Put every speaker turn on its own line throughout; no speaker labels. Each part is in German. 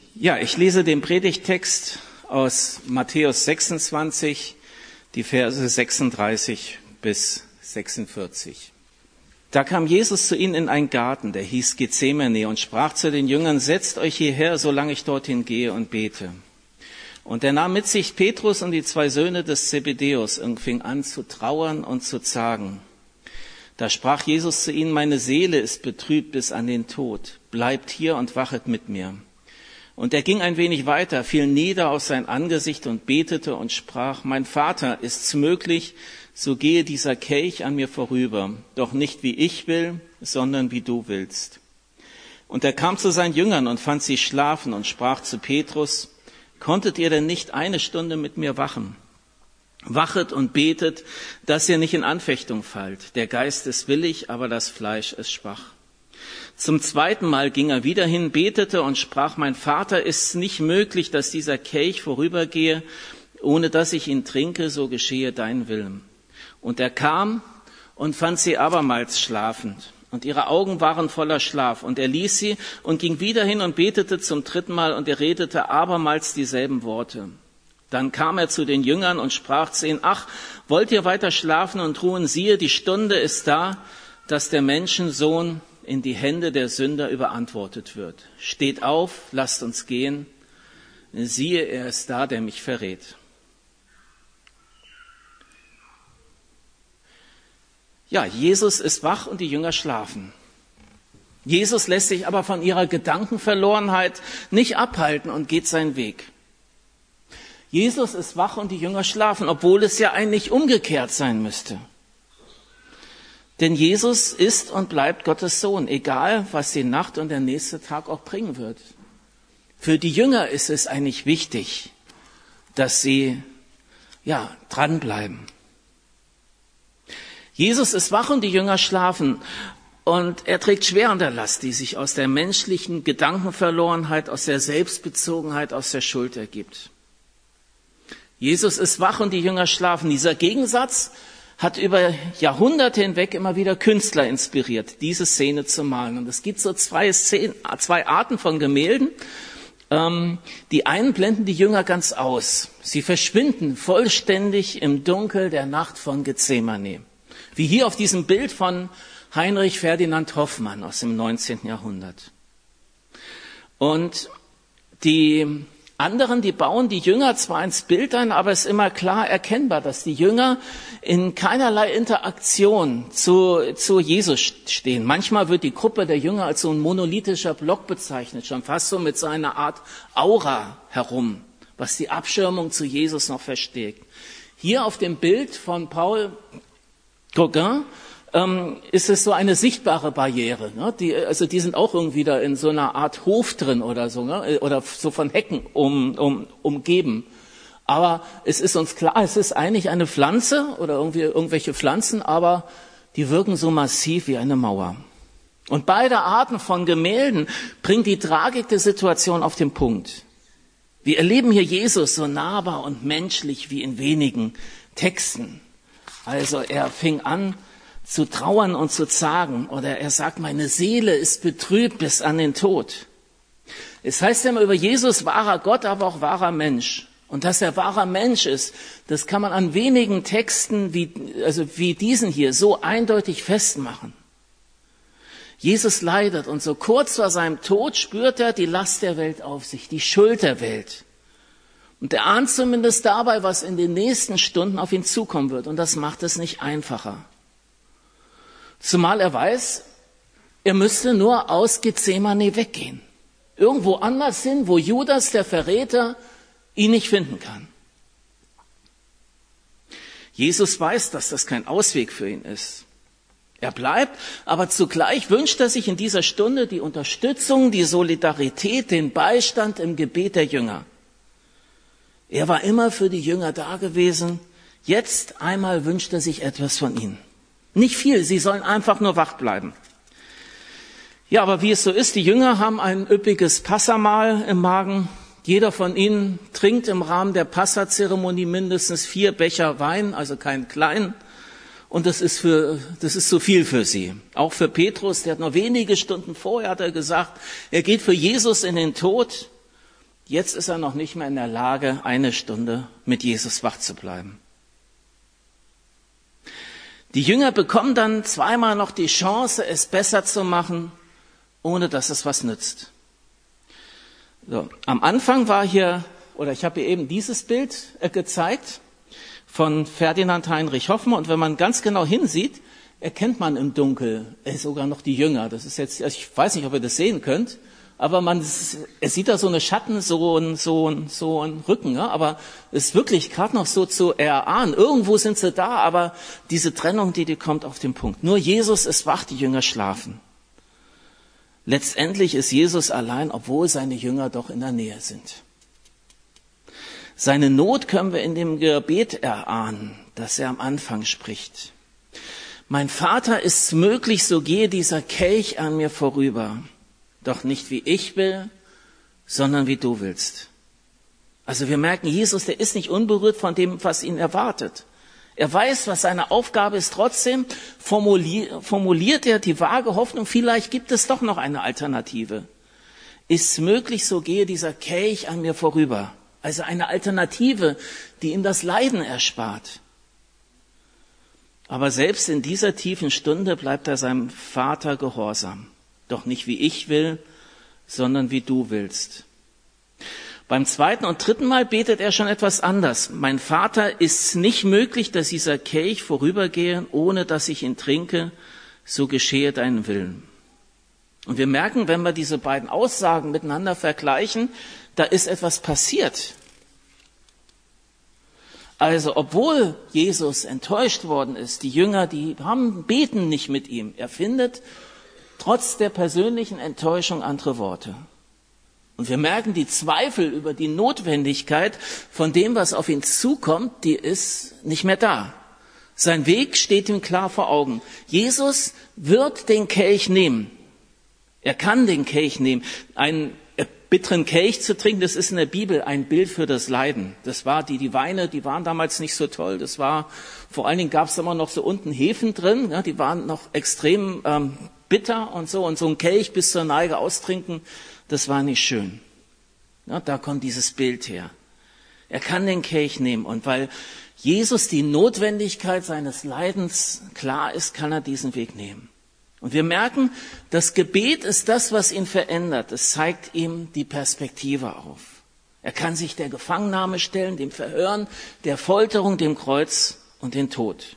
Ja, ich lese den Predigttext aus Matthäus 26, die Verse 36 bis 46. Da kam Jesus zu ihnen in einen Garten, der hieß Gethsemane, und sprach zu den Jüngern: Setzt euch hierher, solange ich dorthin gehe und bete. Und er nahm mit sich Petrus und die 2 Söhne des Zebedäus und fing an zu trauern und zu zagen. Da sprach Jesus zu ihnen: Meine Seele ist betrübt bis an den Tod. Bleibt hier und wachet mit mir. Und er ging ein wenig weiter, fiel nieder auf sein Angesicht und betete und sprach: Mein Vater, ist's möglich, so gehe dieser Kelch an mir vorüber, doch nicht wie ich will, sondern wie du willst. Und er kam zu seinen Jüngern und fand sie schlafen und sprach zu Petrus: Konntet ihr denn nicht 1 Stunde mit mir wachen? Wachet und betet, dass ihr nicht in Anfechtung fallt. Der Geist ist willig, aber das Fleisch ist schwach. Zum 2. Mal ging er wieder hin, betete und sprach: Mein Vater, ist's nicht möglich, dass dieser Kelch vorübergehe, ohne dass ich ihn trinke, so geschehe dein Willen. Und er kam und fand sie abermals schlafend. Und ihre Augen waren voller Schlaf. Und er ließ sie und ging wieder hin und betete zum 3. Mal, und er redete abermals dieselben Worte. Dann kam er zu den Jüngern und sprach zu ihnen: Ach, wollt ihr weiter schlafen und ruhen? Siehe, die Stunde ist da, dass der Menschensohn in die Hände der Sünder überantwortet wird. Steht auf, lasst uns gehen. Siehe, er ist da, der mich verrät. Ja, Jesus ist wach und die Jünger schlafen. Jesus lässt sich aber von ihrer Gedankenverlorenheit nicht abhalten und geht seinen Weg. Jesus ist wach und die Jünger schlafen, obwohl es ja eigentlich umgekehrt sein müsste. Denn Jesus ist und bleibt Gottes Sohn, egal was die Nacht und der nächste Tag auch bringen wird. Für die Jünger ist es eigentlich wichtig, dass sie dranbleiben. Jesus ist wach und die Jünger schlafen, und er trägt schwer an der Last, die sich aus der menschlichen Gedankenverlorenheit, aus der Selbstbezogenheit, aus der Schuld ergibt. Jesus ist wach und die Jünger schlafen. Dieser Gegensatz hat über Jahrhunderte hinweg immer wieder Künstler inspiriert, diese Szene zu malen. Und es gibt so 2 Arten von Gemälden. Die einen blenden die Jünger ganz aus. Sie verschwinden vollständig im Dunkel der Nacht von Gethsemane. Wie hier auf diesem Bild von Heinrich Ferdinand Hoffmann aus dem 19. Jahrhundert. Und die anderen, die bauen die Jünger zwar ins Bild ein, aber es ist immer klar erkennbar, dass die Jünger in keinerlei Interaktion zu Jesus stehen. Manchmal wird die Gruppe der Jünger als so ein monolithischer Block bezeichnet, schon fast so mit so einer Art Aura herum, was die Abschirmung zu Jesus noch verstärkt. Hier auf dem Bild von Paul Gauguin ist es so eine sichtbare Barriere. Ne? Die sind auch irgendwie da in so einer Art Hof drin oder so, ne? Oder so von Hecken umgeben. Aber es ist uns klar, es ist eigentlich eine Pflanze oder irgendwelche Pflanzen, aber die wirken so massiv wie eine Mauer. Und beide Arten von Gemälden bringen die Tragik der Situation auf den Punkt. Wir erleben hier Jesus so nahbar und menschlich wie in wenigen Texten. Also er fing an zu trauern und zu zagen, oder er sagt: Meine Seele ist betrübt bis an den Tod. Es heißt ja immer über Jesus: wahrer Gott, aber auch wahrer Mensch. Und dass er wahrer Mensch ist, das kann man an wenigen Texten wie diesen hier so eindeutig festmachen. Jesus leidet, und so kurz vor seinem Tod spürt er die Last der Welt auf sich, die Schuld der Welt. Und er ahnt zumindest dabei, was in den nächsten Stunden auf ihn zukommen wird. Und das macht es nicht einfacher. Zumal er weiß, er müsste nur aus Gethsemane weggehen. Irgendwo anders hin, wo Judas, der Verräter, ihn nicht finden kann. Jesus weiß, dass das kein Ausweg für ihn ist. Er bleibt, aber zugleich wünscht er sich in dieser Stunde die Unterstützung, die Solidarität, den Beistand im Gebet der Jünger. Er war immer für die Jünger da gewesen. Jetzt einmal wünscht er sich etwas von ihnen. Nicht viel, sie sollen einfach nur wach bleiben. Ja, aber wie es so ist, die Jünger haben ein üppiges Passamahl im Magen. Jeder von ihnen trinkt im Rahmen der Passazeremonie mindestens 4 Becher Wein, also keinen kleinen. Und das ist zu viel für sie. Auch für Petrus, der hat noch wenige Stunden vorher hat er gesagt, er geht für Jesus in den Tod. Jetzt ist er noch nicht mehr in der Lage, 1 Stunde mit Jesus wach zu bleiben. Die Jünger bekommen dann zweimal noch die Chance, es besser zu machen, ohne dass es was nützt. So, am Anfang war hier, oder ich habe hier eben dieses Bild gezeigt von Ferdinand Heinrich Hoffmann. Und wenn man ganz genau hinsieht, erkennt man im Dunkel sogar noch die Jünger. Das ist jetzt, ich weiß nicht, ob ihr das sehen könnt, aber es sieht da so eine Schatten, so ein Rücken. Ja? Aber es ist wirklich gerade noch so zu erahnen. Irgendwo sind sie da, aber diese Trennung, die kommt auf den Punkt. Nur Jesus ist wach, die Jünger schlafen. Letztendlich ist Jesus allein, obwohl seine Jünger doch in der Nähe sind. Seine Not können wir in dem Gebet erahnen, das er am Anfang spricht. Mein Vater, ist's möglich, so gehe dieser Kelch an mir vorüber. Doch nicht wie ich will, sondern wie du willst. Also wir merken, Jesus, der ist nicht unberührt von dem, was ihn erwartet. Er weiß, was seine Aufgabe ist. Trotzdem formuliert er die vage Hoffnung, vielleicht gibt es doch noch eine Alternative. Ist's möglich, so gehe dieser Kelch an mir vorüber. Also eine Alternative, die ihm das Leiden erspart. Aber selbst in dieser tiefen Stunde bleibt er seinem Vater gehorsam. Doch nicht wie ich will, sondern wie du willst. Beim 2. und 3. Mal betet er schon etwas anders. Mein Vater, ist's nicht möglich, dass dieser Kelch vorübergehe, ohne dass ich ihn trinke, so geschehe dein Willen. Und wir merken, wenn wir diese beiden Aussagen miteinander vergleichen, da ist etwas passiert. Also, obwohl Jesus enttäuscht worden ist, die Jünger, beten nicht mit ihm. Er findet trotz der persönlichen Enttäuschung andere Worte. Und wir merken, die Zweifel über die Notwendigkeit von dem, was auf ihn zukommt, die ist nicht mehr da. Sein Weg steht ihm klar vor Augen. Jesus wird den Kelch nehmen. Er kann den Kelch nehmen. Einen bitteren Kelch zu trinken, das ist in der Bibel ein Bild für das Leiden. Das war die Weine, die waren damals nicht so toll. Das war, vor allen Dingen gab es immer noch so unten Hefen drin, ja, die waren noch extrem bitter und so ein Kelch bis zur Neige austrinken, das war nicht schön. Ja, da kommt dieses Bild her. Er kann den Kelch nehmen und weil Jesus die Notwendigkeit seines Leidens klar ist, kann er diesen Weg nehmen. Und wir merken, das Gebet ist das, was ihn verändert. Es zeigt ihm die Perspektive auf. Er kann sich der Gefangennahme stellen, dem Verhören, der Folterung, dem Kreuz und den Tod.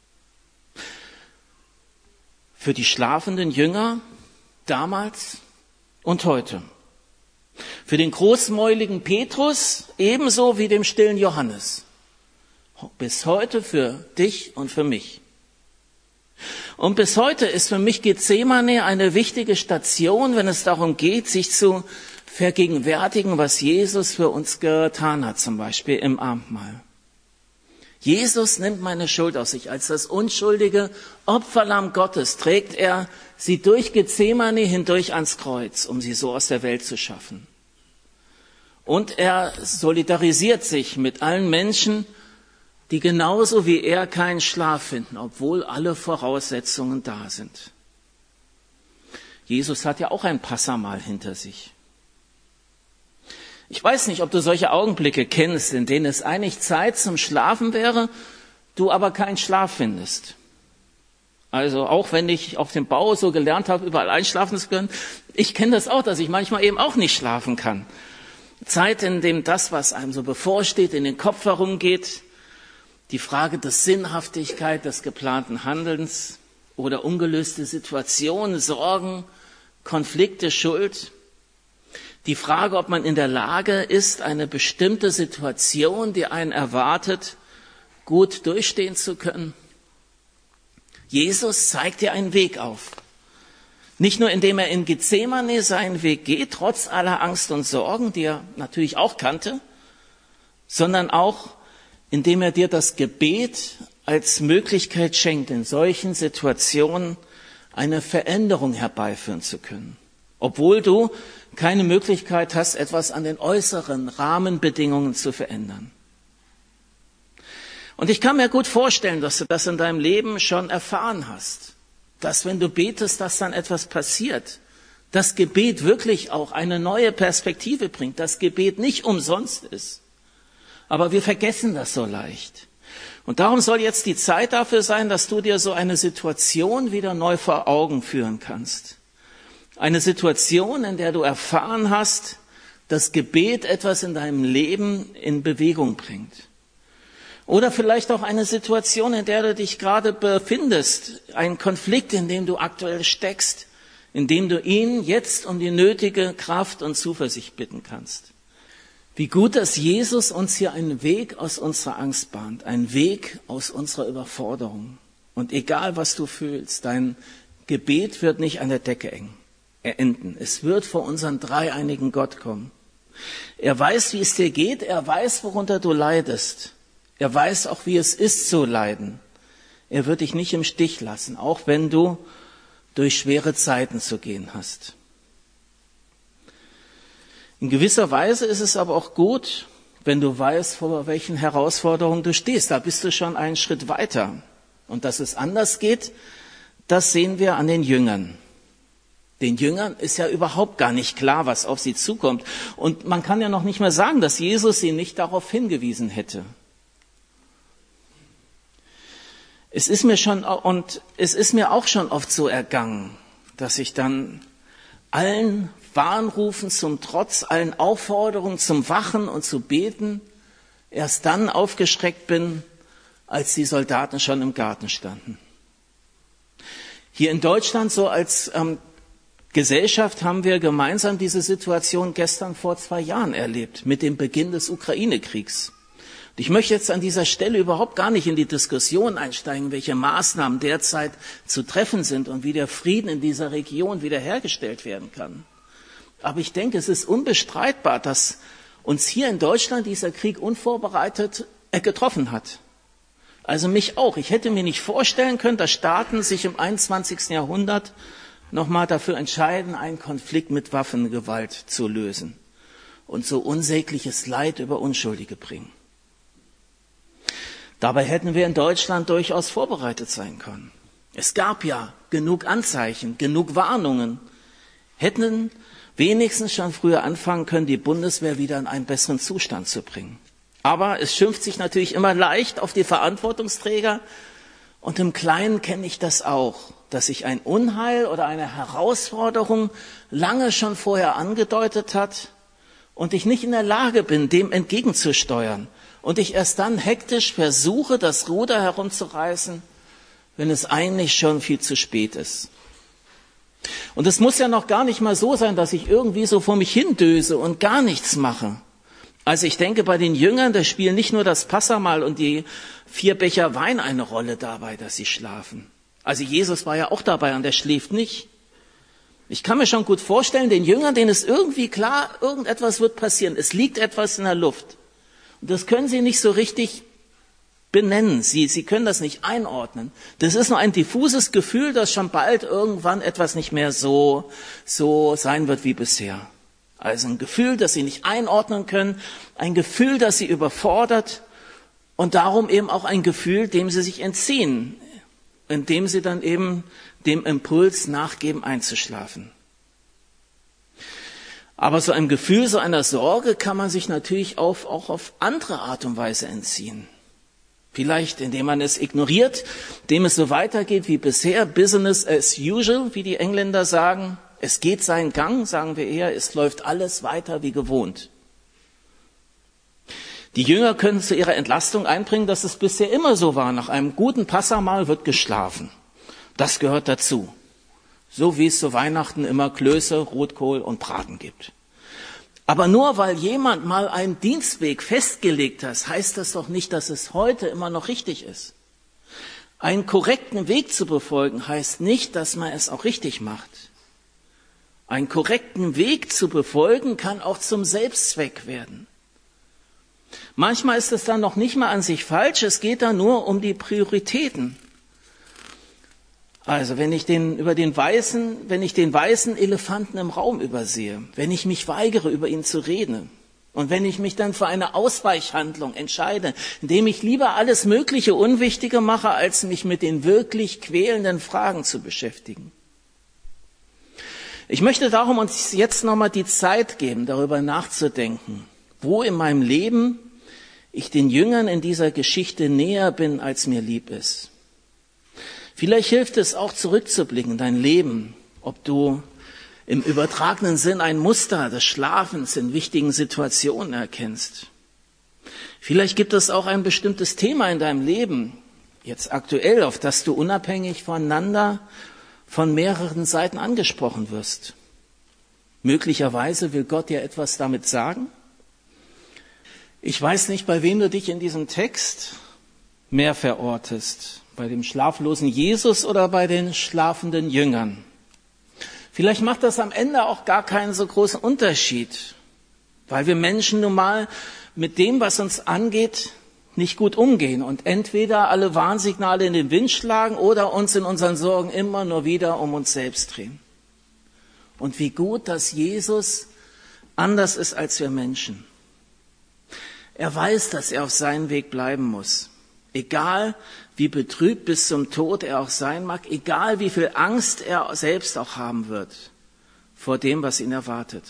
Für die schlafenden Jünger damals und heute. Für den großmäuligen Petrus ebenso wie dem stillen Johannes. Bis heute für dich und für mich. Und bis heute ist für mich Gethsemane eine wichtige Station, wenn es darum geht, sich zu vergegenwärtigen, was Jesus für uns getan hat, zum Beispiel im Abendmahl. Jesus nimmt meine Schuld auf sich. Als das unschuldige Opferlamm Gottes trägt er sie durch Gethsemane hindurch ans Kreuz, um sie so aus der Welt zu schaffen. Und er solidarisiert sich mit allen Menschen, die genauso wie er keinen Schlaf finden, obwohl alle Voraussetzungen da sind. Jesus hat ja auch ein Passamal hinter sich. Ich weiß nicht, ob du solche Augenblicke kennst, in denen es eigentlich Zeit zum Schlafen wäre, du aber keinen Schlaf findest. Also auch wenn ich auf dem Bau so gelernt habe, überall einschlafen zu können, ich kenne das auch, dass ich manchmal eben auch nicht schlafen kann. Zeit, in dem das, was einem so bevorsteht, in den Kopf herumgeht, die Frage der Sinnhaftigkeit des geplanten Handelns oder ungelöste Situationen, Sorgen, Konflikte, Schuld. Die Frage, ob man in der Lage ist, eine bestimmte Situation, die einen erwartet, gut durchstehen zu können. Jesus zeigt dir einen Weg auf. Nicht nur, indem er in Gethsemane seinen Weg geht, trotz aller Angst und Sorgen, die er natürlich auch kannte, sondern auch, indem er dir das Gebet als Möglichkeit schenkt, in solchen Situationen eine Veränderung herbeiführen zu können. Obwohl du keine Möglichkeit hast, etwas an den äußeren Rahmenbedingungen zu verändern. Und ich kann mir gut vorstellen, dass du das in deinem Leben schon erfahren hast. Dass wenn du betest, dass dann etwas passiert. dass Gebet wirklich auch eine neue Perspektive bringt, dass Gebet nicht umsonst ist. Aber wir vergessen das so leicht. Und darum soll jetzt die Zeit dafür sein, dass du dir so eine Situation wieder neu vor Augen führen kannst. Eine Situation, in der du erfahren hast, dass Gebet etwas in deinem Leben in Bewegung bringt. Oder vielleicht auch eine Situation, in der du dich gerade befindest, ein Konflikt, in dem du aktuell steckst, in dem du ihn jetzt um die nötige Kraft und Zuversicht bitten kannst. Wie gut, dass Jesus uns hier einen Weg aus unserer Angst bahnt, einen Weg aus unserer Überforderung. Und egal, was du fühlst, dein Gebet wird nicht an der Decke enden. Es wird vor unseren dreieinigen Gott kommen. Er weiß, wie es dir geht, er weiß, worunter du leidest. Er weiß auch, wie es ist zu leiden. Er wird dich nicht im Stich lassen, auch wenn du durch schwere Zeiten zu gehen hast. In gewisser Weise ist es aber auch gut, wenn du weißt, vor welchen Herausforderungen du stehst. Da bist du schon einen Schritt weiter. Und dass es anders geht, das sehen wir an den Jüngern. Den Jüngern ist ja überhaupt gar nicht klar, was auf sie zukommt. Und man kann ja noch nicht mehr sagen, dass Jesus sie nicht darauf hingewiesen hätte. Es ist mir auch schon oft so ergangen, dass ich dann allen Warnrufen zum Trotz, allen Aufforderungen zum Wachen und zu beten, erst dann aufgeschreckt bin, als die Soldaten schon im Garten standen. Hier in Deutschland, so als Gesellschaft, haben wir gemeinsam diese Situation gestern vor 2 Jahren erlebt, mit dem Beginn des Ukraine-Kriegs. Ich möchte jetzt an dieser Stelle überhaupt gar nicht in die Diskussion einsteigen, welche Maßnahmen derzeit zu treffen sind und wie der Frieden in dieser Region wiederhergestellt werden kann. Aber ich denke, es ist unbestreitbar, dass uns hier in Deutschland dieser Krieg unvorbereitet getroffen hat. Also mich auch. Ich hätte mir nicht vorstellen können, dass Staaten sich im 21. Jahrhundert nochmal dafür entscheiden, einen Konflikt mit Waffengewalt zu lösen und so unsägliches Leid über Unschuldige bringen. Dabei hätten wir in Deutschland durchaus vorbereitet sein können. Es gab ja genug Anzeichen, genug Warnungen. Hätten wenigstens schon früher anfangen können, die Bundeswehr wieder in einen besseren Zustand zu bringen. Aber es schimpft sich natürlich immer leicht auf die Verantwortungsträger. Und im Kleinen kenne ich das auch, dass sich ein Unheil oder eine Herausforderung lange schon vorher angedeutet hat und ich nicht in der Lage bin, dem entgegenzusteuern. Und ich erst dann hektisch versuche, das Ruder herumzureißen, wenn es eigentlich schon viel zu spät ist. Und es muss ja noch gar nicht mal so sein, dass ich irgendwie so vor mich hindöse und gar nichts mache. Also ich denke, bei den Jüngern, da spielen nicht nur das Passahmahl und die 4 Becher Wein eine Rolle dabei, dass sie schlafen. Also Jesus war ja auch dabei und er schläft nicht. Ich kann mir schon gut vorstellen, den Jüngern, denen ist irgendwie klar, irgendetwas wird passieren. Es liegt etwas in der Luft. Und das können sie nicht so richtig benennen. Sie können das nicht einordnen. Das ist nur ein diffuses Gefühl, dass schon bald irgendwann etwas nicht mehr so sein wird wie bisher. Also ein Gefühl, das sie nicht einordnen können, ein Gefühl, das sie überfordert und darum eben auch ein Gefühl, dem sie sich entziehen, indem sie dann eben dem Impuls nachgeben, einzuschlafen. Aber so einem Gefühl, so einer Sorge kann man sich natürlich auch auf andere Art und Weise entziehen. Vielleicht, indem man es ignoriert, indem es so weitergeht wie bisher, Business as usual, wie die Engländer sagen. Es geht seinen Gang, sagen wir eher, es läuft alles weiter wie gewohnt. Die Jünger können zu ihrer Entlastung einbringen, dass es bisher immer so war. Nach einem guten Passahmahl wird geschlafen. Das gehört dazu. So wie es zu Weihnachten immer Klöße, Rotkohl und Braten gibt. Aber nur weil jemand mal einen Dienstweg festgelegt hat, heißt das doch nicht, dass es heute immer noch richtig ist. Einen korrekten Weg zu befolgen heißt nicht, dass man es auch richtig macht. Einen korrekten Weg zu befolgen kann auch zum Selbstzweck werden. Manchmal ist es dann noch nicht mal an sich falsch, es geht dann nur um die Prioritäten. Also wenn ich den weißen Elefanten im Raum übersehe, wenn ich mich weigere, über ihn zu reden und wenn ich mich dann für eine Ausweichhandlung entscheide, indem ich lieber alles Mögliche Unwichtige mache, als mich mit den wirklich quälenden Fragen zu beschäftigen. Ich möchte darum uns jetzt nochmal die Zeit geben, darüber nachzudenken, wo in meinem Leben ich den Jüngern in dieser Geschichte näher bin, als mir lieb ist. Vielleicht hilft es auch zurückzublicken in dein Leben, ob du im übertragenen Sinn ein Muster des Schlafens in wichtigen Situationen erkennst. Vielleicht gibt es auch ein bestimmtes Thema in deinem Leben, jetzt aktuell, auf das du unabhängig voneinander von mehreren Seiten angesprochen wirst. Möglicherweise will Gott dir etwas damit sagen. Ich weiß nicht, bei wem du dich in diesem Text mehr verortest, bei dem schlaflosen Jesus oder bei den schlafenden Jüngern. Vielleicht macht das am Ende auch gar keinen so großen Unterschied, weil wir Menschen nun mal mit dem, was uns angeht, nicht gut umgehen und entweder alle Warnsignale in den Wind schlagen oder uns in unseren Sorgen immer nur wieder um uns selbst drehen. Und wie gut, dass Jesus anders ist als wir Menschen. Er weiß, dass er auf seinem Weg bleiben muss. Egal, wie betrübt bis zum Tod er auch sein mag, egal, wie viel Angst er selbst auch haben wird vor dem, was ihn erwartet.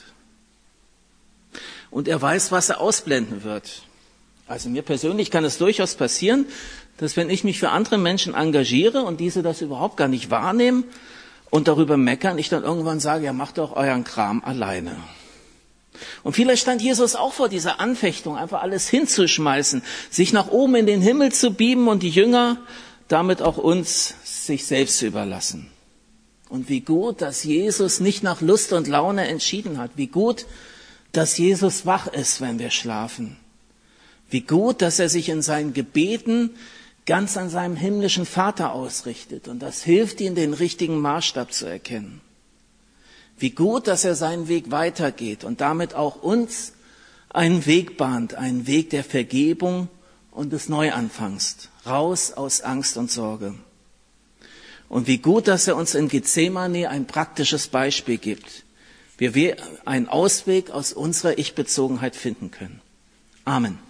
Und er weiß, was er ausblenden wird. Also mir persönlich kann es durchaus passieren, dass wenn ich mich für andere Menschen engagiere und diese das überhaupt gar nicht wahrnehmen und darüber meckern, ich dann irgendwann sage, ja, macht doch euren Kram alleine. Und vielleicht stand Jesus auch vor dieser Anfechtung, einfach alles hinzuschmeißen, sich nach oben in den Himmel zu beamen und die Jünger damit auch uns sich selbst zu überlassen. Und wie gut, dass Jesus nicht nach Lust und Laune entschieden hat. Wie gut, dass Jesus wach ist, wenn wir schlafen. Wie gut, dass er sich in seinen Gebeten ganz an seinem himmlischen Vater ausrichtet. Und das hilft ihm, den richtigen Maßstab zu erkennen. Wie gut, dass er seinen Weg weitergeht und damit auch uns einen Weg bahnt, einen Weg der Vergebung und des Neuanfangs, raus aus Angst und Sorge. Und wie gut, dass er uns in Gethsemane ein praktisches Beispiel gibt, wie wir einen Ausweg aus unserer Ich-Bezogenheit finden können. Amen.